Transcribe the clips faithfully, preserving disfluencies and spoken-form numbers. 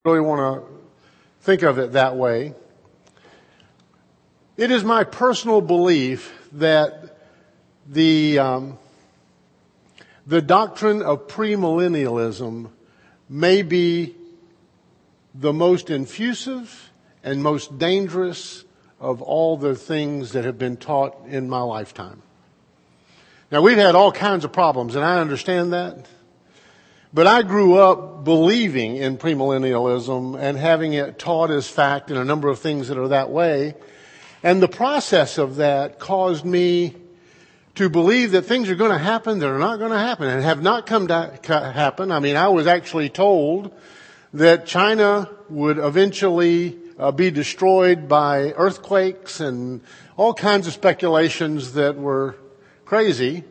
really want to think of it that way. It is my personal belief that the um, the doctrine of premillennialism may be the most infusive and most dangerous of all the things that have been taught in my lifetime. Now, we've had all kinds of problems, and I understand that. But I grew up believing in premillennialism and having it taught as fact and a number of things that are that way. And the process of that caused me to believe that things are going to happen that are not going to happen and have not come to happen. I mean, I was actually told that China would eventually uh, be destroyed by earthquakes and all kinds of speculations that were crazy.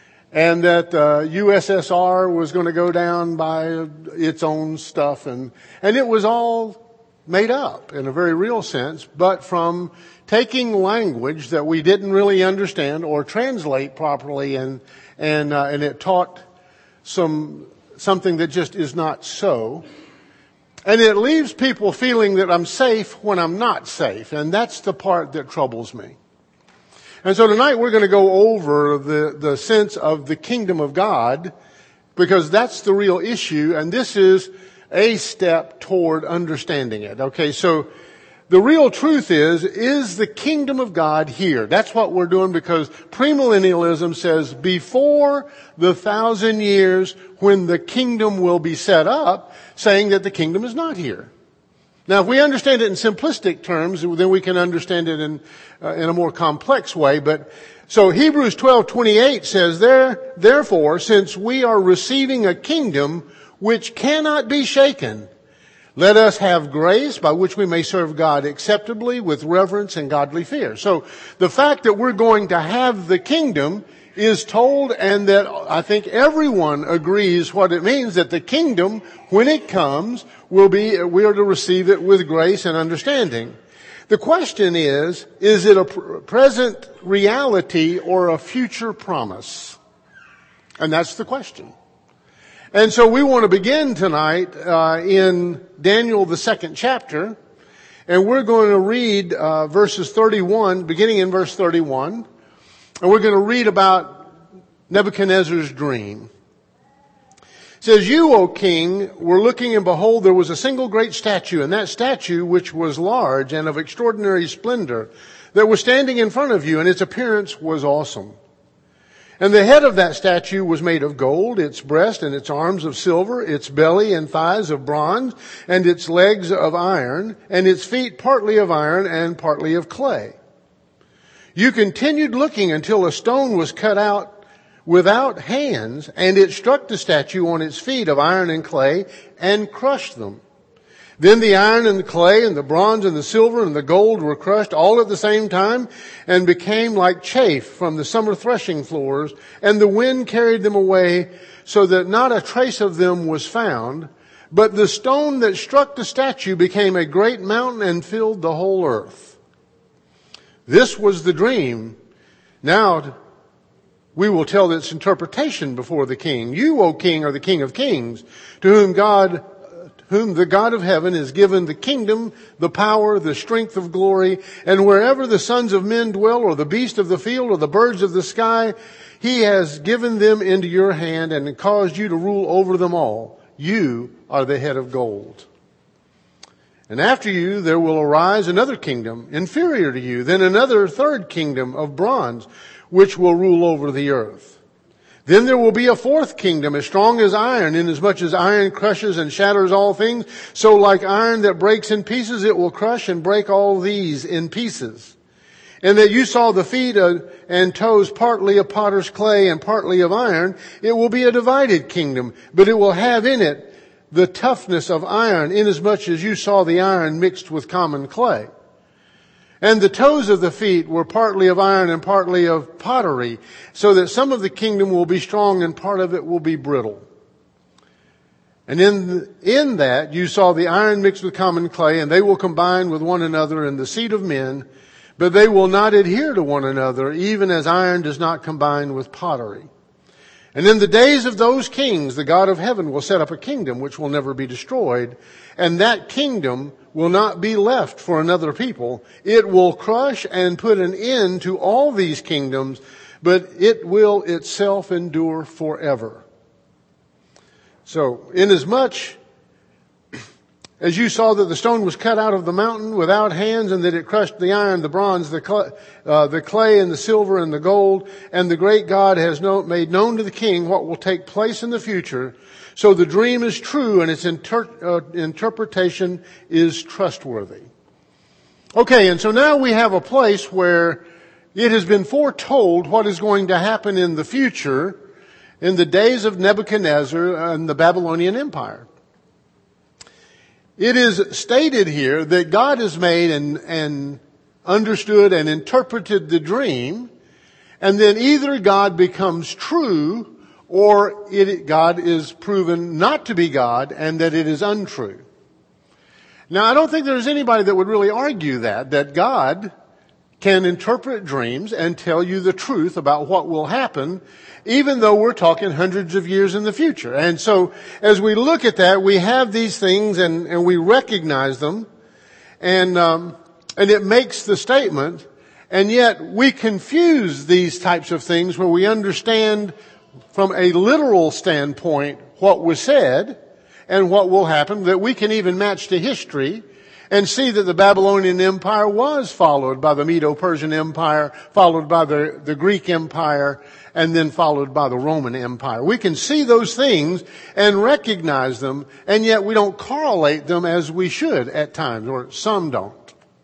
And that uh, U S S R was going to go down by its own stuff. And, and it was all made up in a very real sense, but from taking language that we didn't really understand or translate properly, and and uh, and it taught some something that just is not so. And it leaves people feeling that I'm safe when I'm not safe. And that's the part that troubles me. And so tonight we're going to go over the, the sense of the kingdom of God, because that's the real issue, and this is a step toward understanding it. Okay, so the real truth is, is the kingdom of God here? That's what we're doing, because premillennialism says before the thousand years when the kingdom will be set up, saying that the kingdom is not here. Now, if we understand it in simplistic terms, then we can understand it in uh, in a more complex way. But so Hebrews twelve twenty-eight says, "There, therefore, since we are receiving a kingdom which cannot be shaken, let us have grace by which we may serve God acceptably with reverence and godly fear." So the fact that we're going to have the kingdom is told, and that I think everyone agrees what it means, that the kingdom, when it comes, will be, we are to receive it with grace and understanding. The question is, is it a present reality or a future promise? And that's the question. And so we want to begin tonight uh, in Daniel, the second chapter, and we're going to read uh, verses thirty-one, beginning in verse thirty-one. And we're going to read about Nebuchadnezzar's dream. It says, "You, O king, were looking, and behold, there was a single great statue, and that statue, which was large and of extraordinary splendor, that was standing in front of you, and its appearance was awesome. And the head of that statue was made of gold, its breast and its arms of silver, its belly and thighs of bronze, and its legs of iron, and its feet partly of iron and partly of clay. You continued looking until a stone was cut out without hands, and it struck the statue on its feet of iron and clay and crushed them. Then the iron and the clay and the bronze and the silver and the gold were crushed all at the same time and became like chaff from the summer threshing floors, and the wind carried them away so that not a trace of them was found. But the stone that struck the statue became a great mountain and filled the whole earth. This was the dream. Now we will tell its interpretation before the king. You, O king, are the King of kings, to whom God, whom the God of heaven has given the kingdom, the power, the strength of glory. And wherever the sons of men dwell, or the beasts of the field, or the birds of the sky, he has given them into your hand and caused you to rule over them all. You are the head of gold. And after you there will arise another kingdom inferior to you, then another third kingdom of bronze, which will rule over the earth. Then there will be a fourth kingdom as strong as iron, inasmuch as iron crushes and shatters all things. So like iron that breaks in pieces, it will crush and break all these in pieces. And that you saw the feet and toes partly of potter's clay and partly of iron. It will be a divided kingdom, but it will have in it the toughness of iron, inasmuch as you saw the iron mixed with common clay. And the toes of the feet were partly of iron and partly of pottery, so that some of the kingdom will be strong and part of it will be brittle. And in, in that you saw the iron mixed with common clay, and they will combine with one another in the seed of men, but they will not adhere to one another, even as iron does not combine with pottery. And in the days of those kings, the God of heaven will set up a kingdom which will never be destroyed. And that kingdom will not be left for another people. It will crush and put an end to all these kingdoms, but it will itself endure forever. So, inasmuch as you saw that the stone was cut out of the mountain without hands, and that it crushed the iron, the bronze, the clay, uh, the clay and the silver and the gold, and the great God has no, made known to the king what will take place in the future, so the dream is true and its inter, uh, interpretation is trustworthy. Okay, and so now we have a place where it has been foretold what is going to happen in the future in the days of Nebuchadnezzar and the Babylonian Empire. It is stated here that God has made and, and understood and interpreted the dream, and then either God becomes true or it, God is proven not to be God and that it is untrue. Now, I don't think there's anybody that would really argue that, that God can interpret dreams and tell you the truth about what will happen, even though we're talking hundreds of years in the future. And so, as we look at that, we have these things and, and we recognize them, and um, and it makes the statement, and yet we confuse these types of things where we understand from a literal standpoint what was said and what will happen, that we can even match to history and see that the Babylonian Empire was followed by the Medo-Persian Empire, followed by the, the Greek Empire, and then followed by the Roman Empire. We can see those things and recognize them, and yet we don't correlate them as we should at times, or some don't.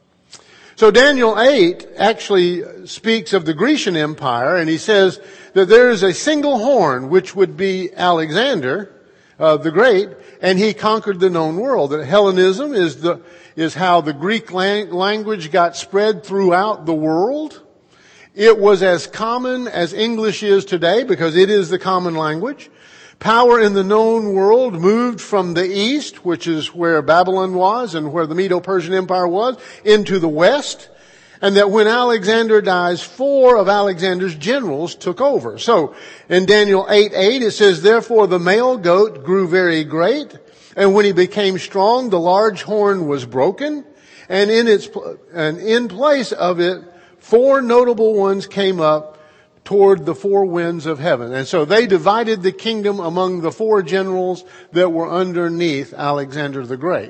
So Daniel eight actually speaks of the Grecian Empire, and he says that there is a single horn, which would be Alexander uh, the Great, and he conquered the known world. That Hellenism is the is how the Greek lang- language got spread throughout the world. It was as common as English is today because it is the common language. Power in the known world moved from the east, which is where Babylon was and where the Medo-Persian Empire was, into the west. And that when Alexander dies, four of Alexander's generals took over. So in Daniel eight eight it says, therefore the male goat grew very great, and when he became strong, the large horn was broken, and in its and in place of it, four notable ones came up toward the four winds of heaven. And so they divided the kingdom among the four generals that were underneath Alexander the Great.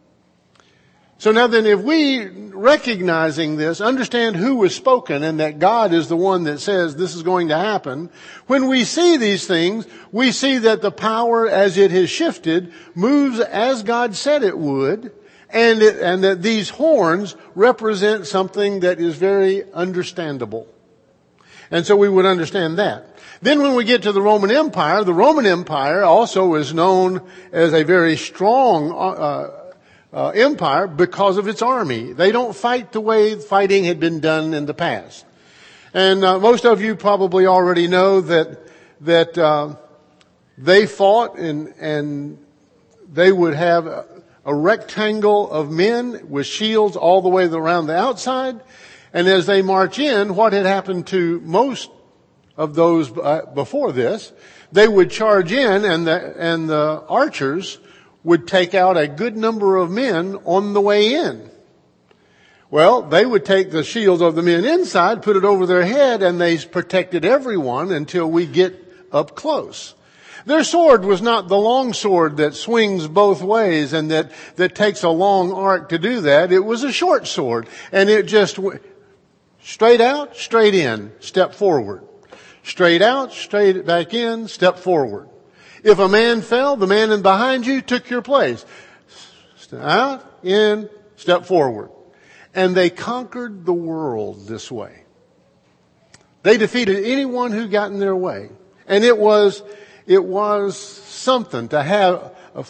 So now then, if we, recognizing this, understand who was spoken and that God is the one that says this is going to happen, when we see these things, we see that the power as it has shifted moves as God said it would, and it, and that these horns represent something that is very understandable. And so we would understand that. Then when we get to the Roman Empire, the Roman Empire also is known as a very strong uh, Uh, empire because of its army. They don't fight the way fighting had been done in the past. And uh, most of you probably already know that that uh, they fought and and they would have a, a rectangle of men with shields all the way around the outside. And as they march in, what had happened to most of those uh, before this, they would charge in, and the and the archers would take out a good number of men on the way in. Well, they would take the shields of the men inside, put it over their head, and they protected everyone until we get up close. Their sword was not the long sword that swings both ways and that, that takes a long arc to do that. It was a short sword, and it just went straight out, straight in, step forward. Straight out, straight back in, step forward. If a man fell, the man in behind you took your place. Out, in, step forward. And they conquered the world this way. They defeated anyone who got in their way. And it was, it was something to have a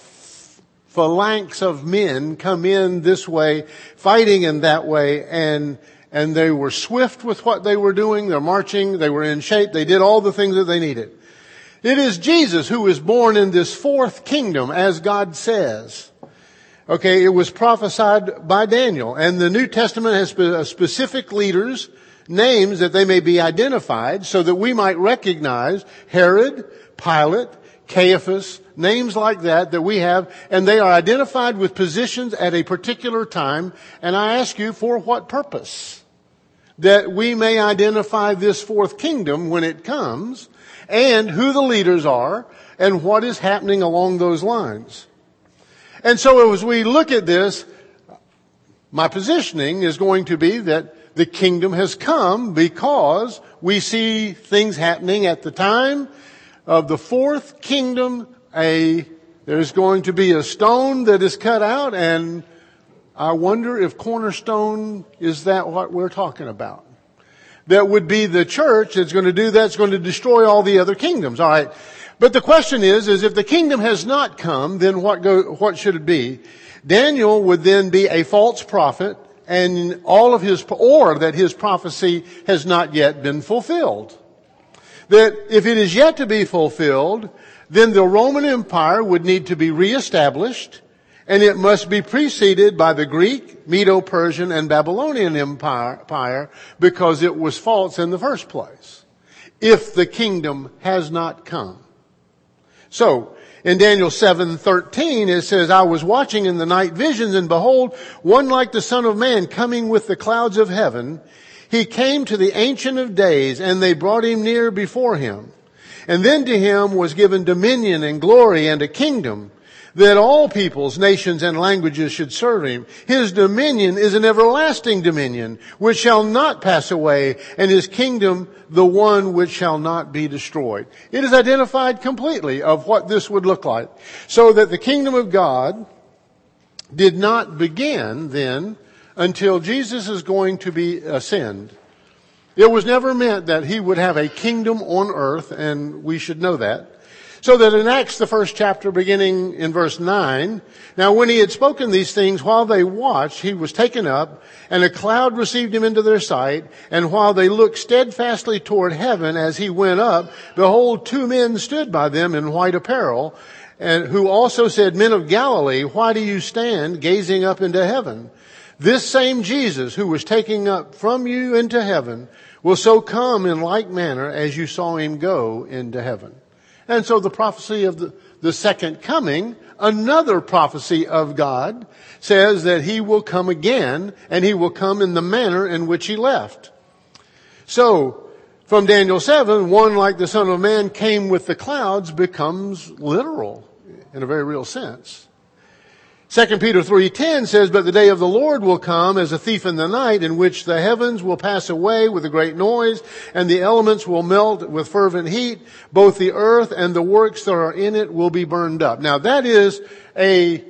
phalanx of men come in this way, fighting in that way, and and they were swift with what they were doing. They're marching. They were in shape. They did all the things that they needed. It is Jesus who is born in this fourth kingdom, as God says. Okay, it was prophesied by Daniel. And the New Testament has specific leaders, names that they may be identified, so that we might recognize Herod, Pilate, Caiaphas, names like that that we have, and they are identified with positions at a particular time. And I ask you, for what purpose? That we may identify this fourth kingdom when it comes, and who the leaders are, and what is happening along those lines. And so as we look at this, my positioning is going to be that the kingdom has come because we see things happening at the time of the fourth kingdom. A, there's going to be a stone that is cut out, and I wonder if cornerstone, is that what we're talking about? That would be the church that's going to do that. It's going to destroy all the other kingdoms. All right. But the question is, is if the kingdom has not come, then what go, what should it be? Daniel would then be a false prophet, and all of his, or that his prophecy has not yet been fulfilled. That if it is yet to be fulfilled, then the Roman Empire would need to be reestablished, and it must be preceded by the Greek, Medo-Persian, and Babylonian Empire, because it was false in the first place, if the kingdom has not come. So, in Daniel seven thirteen, it says, I was watching in the night visions, and behold, one like the Son of Man coming with the clouds of heaven. He came to the Ancient of Days, and they brought him near before him. And then to him was given dominion and glory and a kingdom, that all peoples, nations, and languages should serve him. His dominion is an everlasting dominion, which shall not pass away, and his kingdom the one which shall not be destroyed. It is identified completely of what this would look like. So that the kingdom of God did not begin then until Jesus is going to be ascend. It was never meant that he would have a kingdom on earth, and we should know that. So that in Acts, the first chapter, beginning in verse nine, now when he had spoken these things, while they watched, he was taken up, and a cloud received him into their sight. And while they looked steadfastly toward heaven as he went up, behold, two men stood by them in white apparel, and who also said, Men of Galilee, why do you stand gazing up into heaven? This same Jesus who was taken up from you into heaven will so come in like manner as you saw him go into heaven. And so the prophecy of the, the second coming, another prophecy of God, says that he will come again, and he will come in the manner in which he left. So, from Daniel seven, one like the Son of Man came with the clouds becomes literal in a very real sense. Second Peter three ten says, But the day of the Lord will come as a thief in the night, in which the heavens will pass away with a great noise, and the elements will melt with fervent heat. Both the earth and the works that are in it will be burned up. Now that is a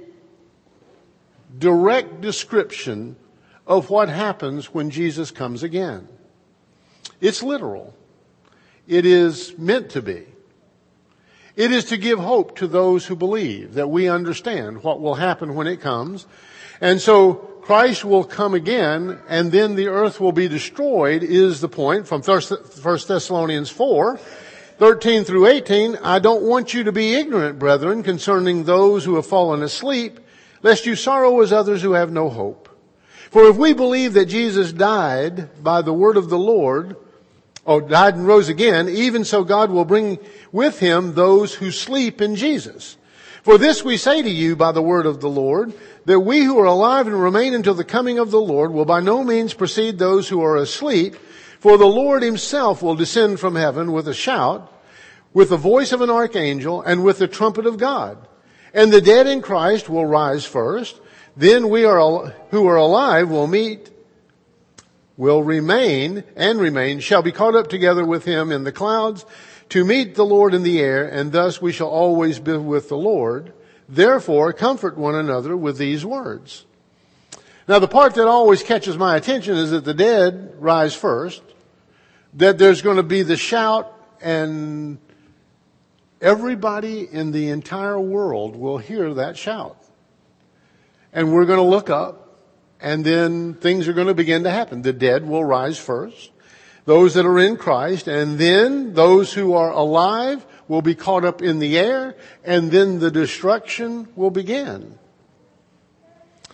direct description of what happens when Jesus comes again. It's literal. It is meant to be. It is to give hope to those who believe, that we understand what will happen when it comes. And so Christ will come again, and then the earth will be destroyed, is the point from First Thessalonians four, thirteen through eighteen. I don't want you to be ignorant, brethren, concerning those who have fallen asleep, lest you sorrow as others who have no hope. For if we believe that Jesus died by the word of the Lord, or died and rose again, even so God will bring with him those who sleep in Jesus. For this we say to you by the word of the Lord, that we who are alive and remain until the coming of the Lord will by no means precede those who are asleep. For the Lord himself will descend from heaven with a shout, with the voice of an archangel, and with the trumpet of God. And the dead in Christ will rise first. Then we are who are alive will meet will remain and remain, shall be caught up together with him in the clouds to meet the Lord in the air, and thus we shall always be with the Lord. Therefore, comfort one another with these words. Now, the part that always catches my attention is that the dead rise first, that there's going to be the shout, and everybody in the entire world will hear that shout. And we're going to look up, and then things are going to begin to happen. The dead will rise first, those that are in Christ, and then those who are alive will be caught up in the air, and then the destruction will begin.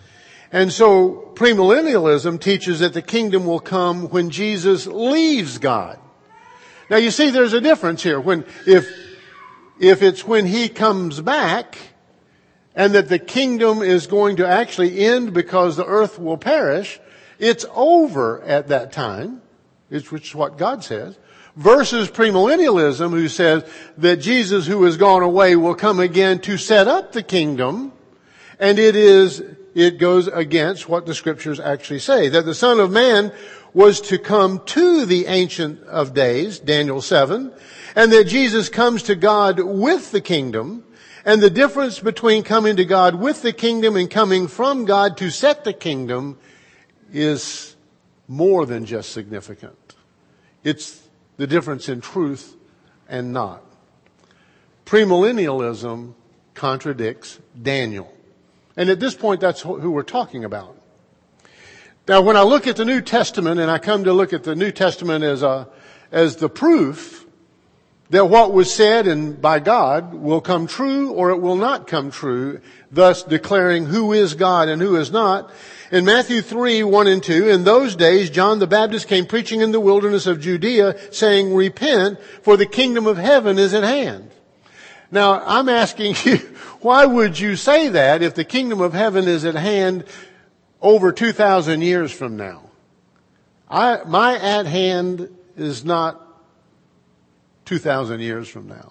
And so premillennialism teaches that the kingdom will come when Jesus leaves God. Now you see there's a difference here. When, if, if it's when He comes back and that the kingdom is going to actually end because the earth will perish, it's over at that time, which is what God says, versus premillennialism who says that Jesus who has gone away will come again to set up the kingdom, and it is, it goes against what the scriptures actually say, that the Son of Man was to come to the Ancient of Days, Daniel seven, and that Jesus comes to God with the kingdom, and the difference between coming to God with the kingdom and coming from God to set the kingdom is more than just significant. It's the difference in truth and not. Premillennialism contradicts Daniel. And at this point, that's who we're talking about. Now, when I look at the New Testament, and I come to look at the New Testament as a, as the proof that what was said and by God will come true or it will not come true, thus declaring who is God and who is not. In Matthew three, one and two, in those days John the Baptist came preaching in the wilderness of Judea, saying, repent, for the kingdom of heaven is at hand. Now, I'm asking you, why would you say that if the kingdom of heaven is at hand over two thousand years from now? I, my at hand is not two thousand years from now.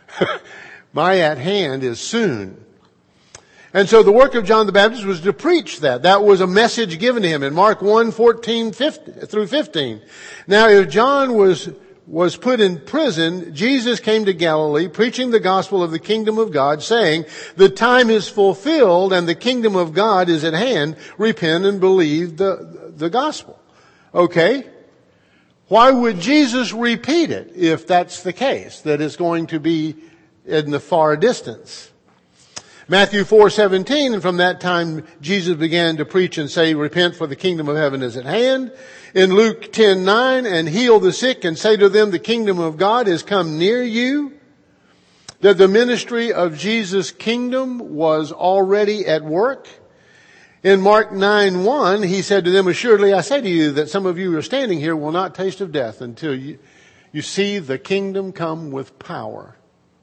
My at hand is soon. And so the work of John the Baptist was to preach that. That was a message given to him in Mark one, fourteen through fifteen. Now, if John was was put in prison, Jesus came to Galilee preaching the gospel of the kingdom of God, saying, the time is fulfilled and the kingdom of God is at hand. Repent and believe the, the gospel. Okay? Why would Jesus repeat it if that's the case, that it's going to be in the far distance? Matthew four seventeen, and from that time Jesus began to preach and say, repent, for the kingdom of heaven is at hand. In Luke ten nine, and heal the sick and say to them, the kingdom of God is come near you. That the ministry of Jesus' kingdom was already at work. In Mark nine one, he said to them, assuredly I say to you that some of you who are standing here will not taste of death until you, you see the kingdom come with power.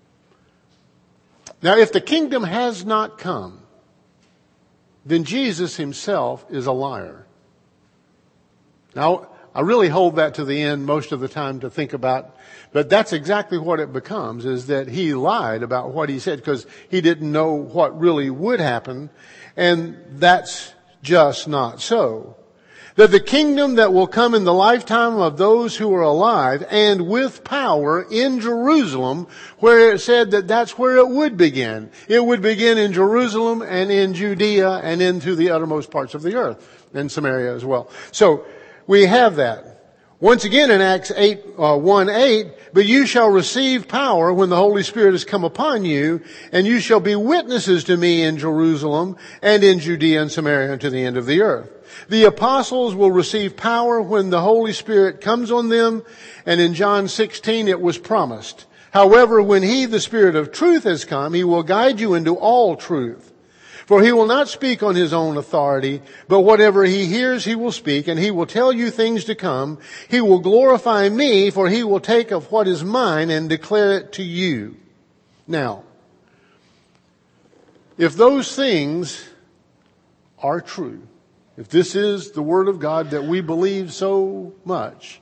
Now, if the kingdom has not come, then Jesus himself is a liar. Now, I really hold that to the end most of the time to think about, but that's exactly what it becomes, is that he lied about what he said because he didn't know what really would happen, and that's just not so. That the kingdom that will come in the lifetime of those who are alive and with power in Jerusalem, where it said that that's where it would begin. It would begin in Jerusalem and in Judea and into the uttermost parts of the earth, and Samaria as well. So we have that. Once again in Acts eight, uh, one eight, but you shall receive power when the Holy Spirit has come upon you, and you shall be witnesses to me in Jerusalem and in Judea and Samaria and to the end of the earth. The apostles will receive power when the Holy Spirit comes on them, and in John sixteen it was promised. However, when He, the Spirit of truth, has come, He will guide you into all truth. For He will not speak on His own authority, but whatever He hears He will speak, and He will tell you things to come. He will glorify me, for He will take of what is mine and declare it to you. Now, if those things are true, if this is the Word of God that we believe so much,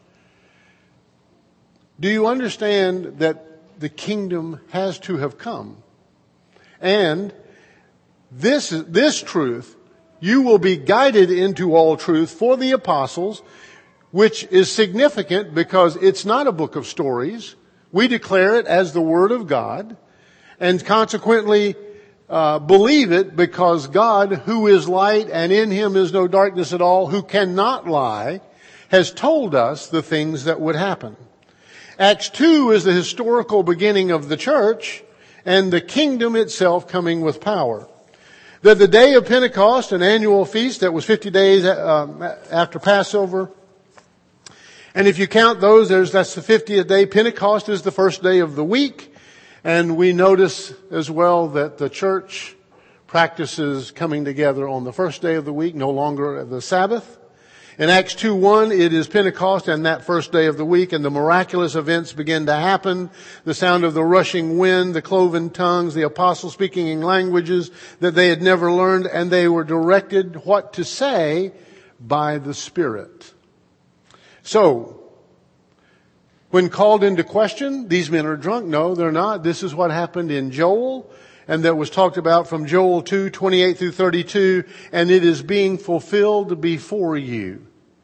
do you understand that the kingdom has to have come? And this, this truth, you will be guided into all truth for the apostles, which is significant because it's not a book of stories. We declare it as the Word of God, and consequently uh, believe it because God, who is light and in Him is no darkness at all, who cannot lie, has told us the things that would happen. Acts two is the historical beginning of the church and the kingdom itself coming with power. That the day of Pentecost, an annual feast that was fifty days uh, after Passover, and if you count those, there's, that's the fiftieth day. Pentecost is the first day of the week. And we notice as well that the church practices coming together on the first day of the week, no longer the Sabbath. In Acts two one, it is Pentecost and that first day of the week, and the miraculous events begin to happen. The sound of the rushing wind, the cloven tongues, the apostles speaking in languages that they had never learned, and they were directed what to say by the Spirit. So, when called into question, these men are drunk. No, they're not. This is what happened in Joel, and that was talked about from Joel two twenty-eight through thirty-two, and it is being fulfilled before you.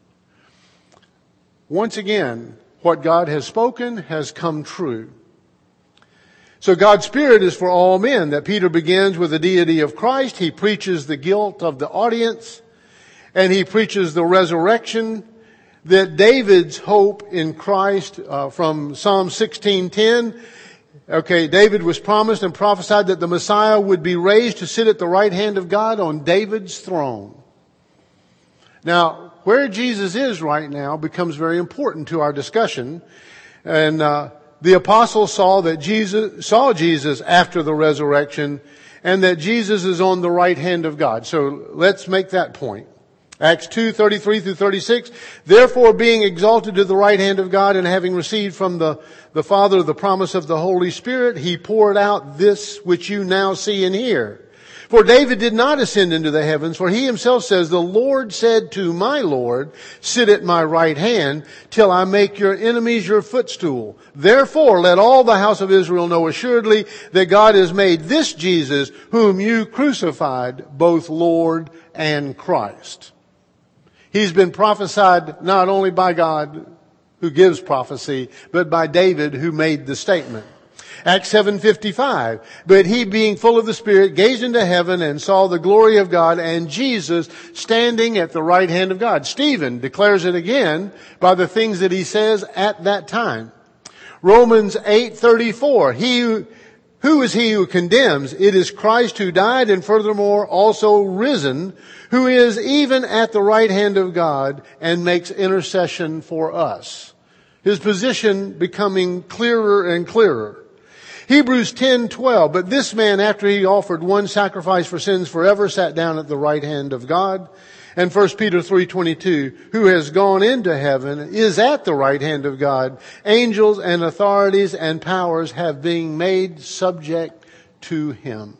Once again, what God has spoken has come true. So God's Spirit is for all men. That Peter begins with the deity of Christ. He preaches the guilt of the audience, and he preaches the resurrection. That David's hope in Christ, uh, from Psalm sixteen ten. Okay, David was promised and prophesied that the Messiah would be raised to sit at the right hand of God on David's throne. Now, where Jesus is right now becomes very important to our discussion. And uh, the apostles saw that Jesus saw Jesus after the resurrection, and that Jesus is on the right hand of God. So let's make that point. Acts two thirty-three through thirty-six. Therefore, being exalted to the right hand of God, and having received from the, the Father the promise of the Holy Spirit, he poured out this which you now see and hear. For David did not ascend into the heavens, for he himself says, the Lord said to my Lord, sit at my right hand till I make your enemies your footstool. Therefore, let all the house of Israel know assuredly that God has made this Jesus, whom you crucified, both Lord and Christ. He's been prophesied not only by God, who gives prophecy, but by David, who made the statement. Acts seven fifty-five. But he, being full of the Spirit, gazed into heaven and saw the glory of God and Jesus standing at the right hand of God. Stephen declares it again by the things that he says at that time. Romans eight thirty-four. He who, who is he who condemns? It is Christ who died and furthermore also risen, who is even at the right hand of God and makes intercession for us. His position becoming clearer and clearer. Hebrews ten twelve. But this man, after he offered one sacrifice for sins forever, sat down at the right hand of God. And First Peter three twenty-two, who has gone into heaven, is at the right hand of God. Angels and authorities and powers have been made subject to him.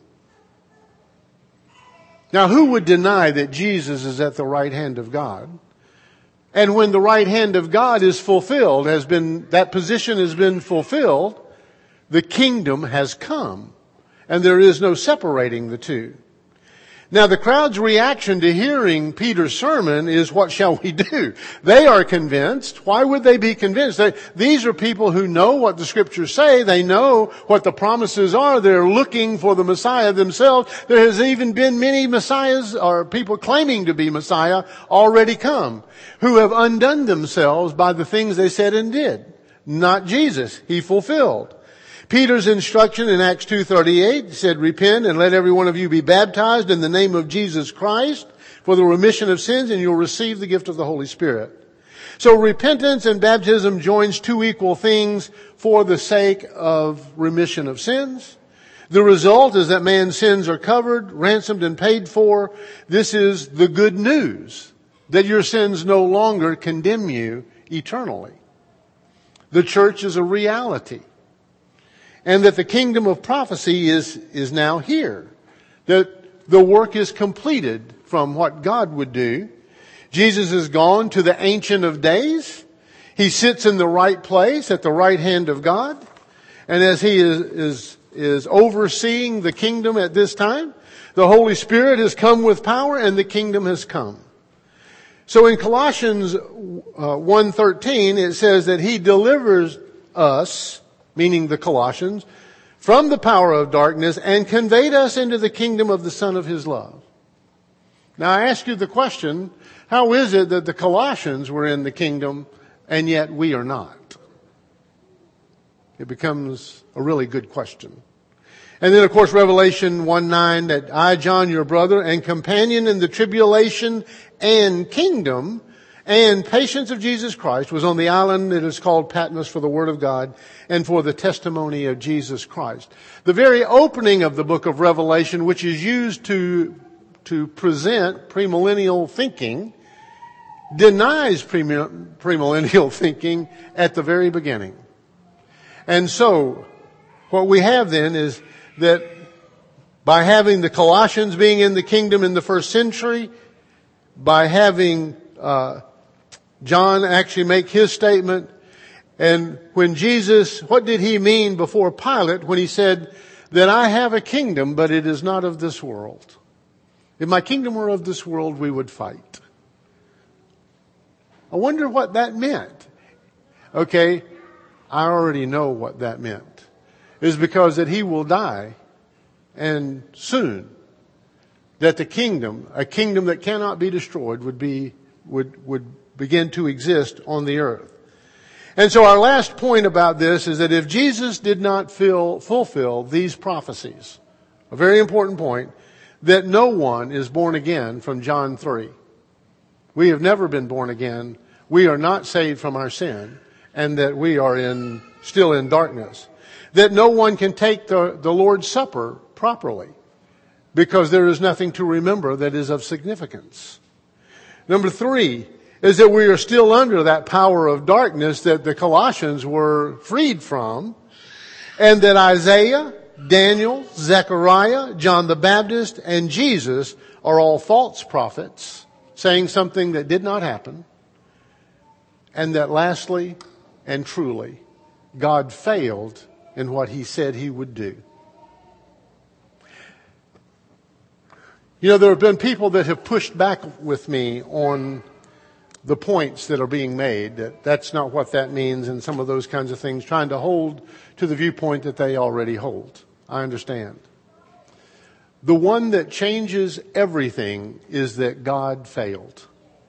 Now, who would deny that Jesus is at the right hand of God? And when the right hand of God is fulfilled, has been, that position has been fulfilled, the kingdom has come. And there is no separating the two. Now, the crowd's reaction to hearing Peter's sermon is, what shall we do? They are convinced. Why would they be convinced? They, these are people who know what the Scriptures say. They know what the promises are. They're looking for the Messiah themselves. There has even been many Messiahs, or people claiming to be Messiah, already come, who have undone themselves by the things they said and did. Not Jesus. He fulfilled. Peter's instruction in Acts two thirty-eight said, repent and let every one of you be baptized in the name of Jesus Christ for the remission of sins, and you'll receive the gift of the Holy Spirit. So repentance and baptism joins two equal things for the sake of remission of sins. The result is that man's sins are covered, ransomed, and paid for. This is the good news, that your sins no longer condemn you eternally. The church is a reality. And that the kingdom of prophecy is, is now here. That the work is completed from what God would do. Jesus has gone to the Ancient of Days. He sits in the right place at the right hand of God. And as he is, is, is overseeing the kingdom at this time, the Holy Spirit has come with power and the kingdom has come. So in Colossians uh, one thirteen, it says that he delivers us, meaning the Colossians, from the power of darkness and conveyed us into the kingdom of the Son of his love. Now I ask you the question, how is it that the Colossians were in the kingdom and yet we are not? It becomes a really good question. And then of course Revelation one nine, that I, John, your brother and companion in the tribulation and kingdom and patience of Jesus Christ was on the island that is called Patmos for the Word of God and for the testimony of Jesus Christ. The very opening of the book of Revelation, which is used to, to present premillennial thinking, denies premillennial thinking at the very beginning. And so, what we have then is that by having the Colossians being in the kingdom in the first century, by having uh, John actually make his statement, and when Jesus, what did he mean before Pilate when he said that I have a kingdom, but it is not of this world? If my kingdom were of this world, we would fight. I wonder what that meant. Okay, I already know what that meant. It's because that he will die, and soon, that the kingdom, a kingdom that cannot be destroyed, would be, would, would begin to exist on the earth. And so our last point about this is that if Jesus did not fill, fulfill these prophecies, a very important point, that no one is born again from John three. We have never been born again. We are not saved from our sin, and that we are in, still in darkness. That no one can take the, the Lord's Supper properly, because there is nothing to remember that is of significance. Number three is that we are still under that power of darkness that the Colossians were freed from, and that Isaiah, Daniel, Zechariah, John the Baptist, and Jesus are all false prophets, saying something that did not happen, and that lastly and truly, God failed in what he said he would do. You know, there have been people that have pushed back with me on the points that are being made, that that's not what that means and some of those kinds of things, trying to hold to the viewpoint that they already hold. I understand. The one that changes everything is that God failed.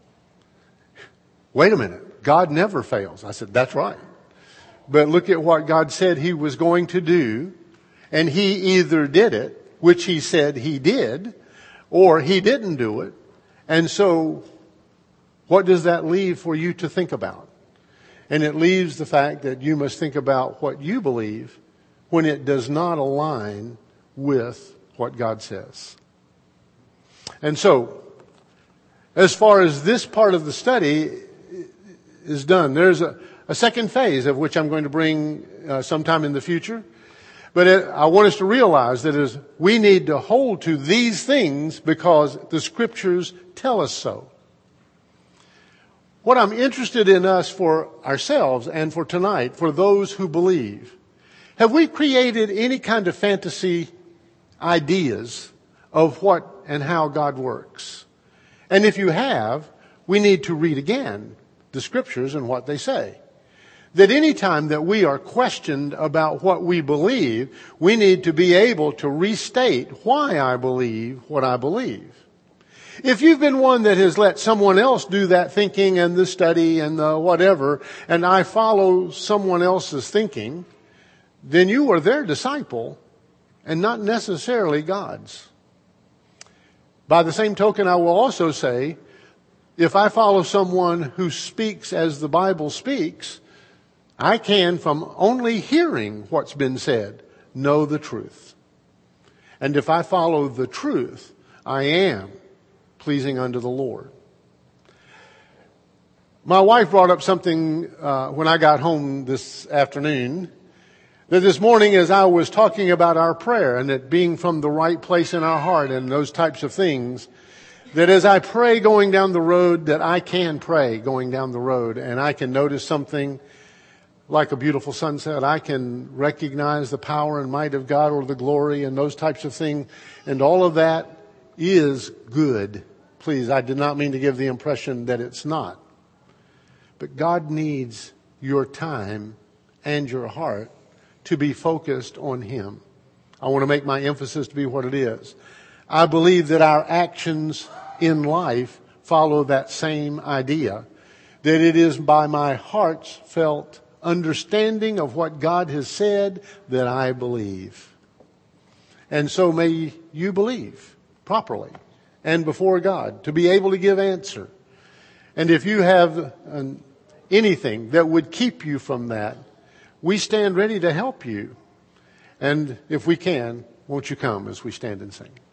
Wait a minute. God never fails. I said, that's right. But look at what God said he was going to do, and he either did it, which he said he did, or he didn't do it. And so, what does that leave for you to think about? And it leaves the fact that you must think about what you believe when it does not align with what God says. And so, as far as this part of the study is done, there's a, a second phase of which I'm going to bring uh, sometime in the future. But it, I want us to realize that is we need to hold to these things because the Scriptures tell us so. What I'm interested in us for ourselves and for tonight, for those who believe, have we created any kind of fantasy ideas of what and how God works? And if you have, we need to read again the Scriptures and what they say. That any time that we are questioned about what we believe, we need to be able to restate why I believe what I believe. If you've been one that has let someone else do that thinking and the study and the whatever, and I follow someone else's thinking, then you are their disciple and not necessarily God's. By the same token, I will also say, if I follow someone who speaks as the Bible speaks, I can, from only hearing what's been said, know the truth. And if I follow the truth, I am pleasing unto the Lord. My wife brought up something uh, when I got home this afternoon, that this morning as I was talking about our prayer and it being from the right place in our heart and those types of things, that as I pray going down the road, that I can pray going down the road and I can notice something like a beautiful sunset. I can recognize the power and might of God or the glory and those types of things. And all of that is good. Please, I did not mean to give the impression that it's not. But God needs your time and your heart to be focused on Him. I want to make my emphasis to be what it is. I believe that our actions in life follow that same idea. That it is by my heart's felt understanding of what God has said that I believe. And so may you believe properly and before God to be able to give answer. And if you have an, anything that would keep you from that, we stand ready to help you. And if we can, won't you come as we stand and sing?